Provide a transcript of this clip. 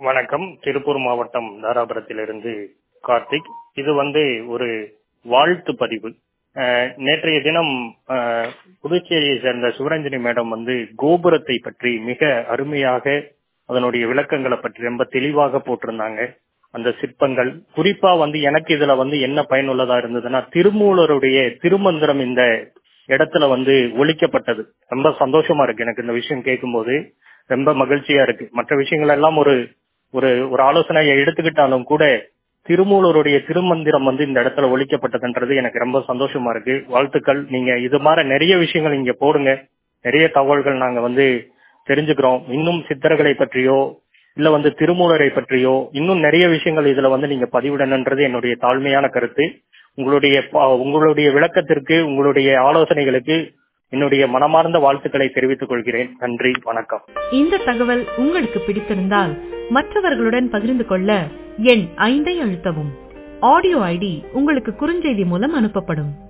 வணக்கம். திருப்பூர் மாவட்டம் தாராபுரத்திலிருந்து கார்த்திக். இது ஒரு வாழ்த்து பதிவு. நேற்றைய தினம் புதுச்சேரியை சேர்ந்த சிவரஞ்சனி மேடம் கோபுரத்தை பற்றி மிக அருமையாக அதனுடைய விளக்கங்களை பற்றி ரொம்ப தெளிவாக போட்டிருந்தாங்க. அந்த சிற்பங்கள் குறிப்பா எனக்கு இதுல என்ன பயனுள்ளதா இருந்ததுன்னா, திருமூலருடைய திருமந்திரம் இந்த இடத்துல ஒலிக்கப்பட்டது. ரொம்ப சந்தோஷமா இருக்கு எனக்கு இந்த விஷயம் கேட்கும்போது. ரொம்ப மகிழ்ச்சியா இருக்கு. மற்ற விஷயங்கள் எல்லாம் ஒரு ஒரு ஒரு ஆலோசனையை எடுத்துக்கிட்டாலும் கூட திருமூலருடைய திருமந்திரம் இந்த இடத்துல ஒலிக்கப்பட்டதுன்றது எனக்கு ரொம்ப சந்தோஷமா இருக்கு. வாழ்த்துக்கள். நீங்க இது மாதிரி நிறைய விஷயங்கள் இங்க போடுங்க. நிறைய தகவல்கள் நாங்க தெரிஞ்சுக்கிறோம். இன்னும் சித்தர்களை பற்றியோ இல்ல திருமூலரை பற்றியோ இன்னும் நிறைய விஷயங்கள் இதுல நீங்க பதிவிடணுன்றது என்னுடைய தாழ்மையான கருத்து. உங்களுடைய விளக்கத்திற்கு, உங்களுடைய ஆலோசனைகளுக்கு என்னுடைய மனமார்ந்த வாழ்த்துக்களை தெரிவித்துக் கொள்கிறேன். நன்றி, வணக்கம். இந்த தகவல் உங்களுக்கு பிடித்திருந்தால் மற்றவர்களுடன் பகிர்ந்து கொள்ள எண் 5 அழுத்தவும். ஆடியோ ஐடி உங்களுக்கு குறுஞ்செய்தி மூலம் அனுப்பப்படும்.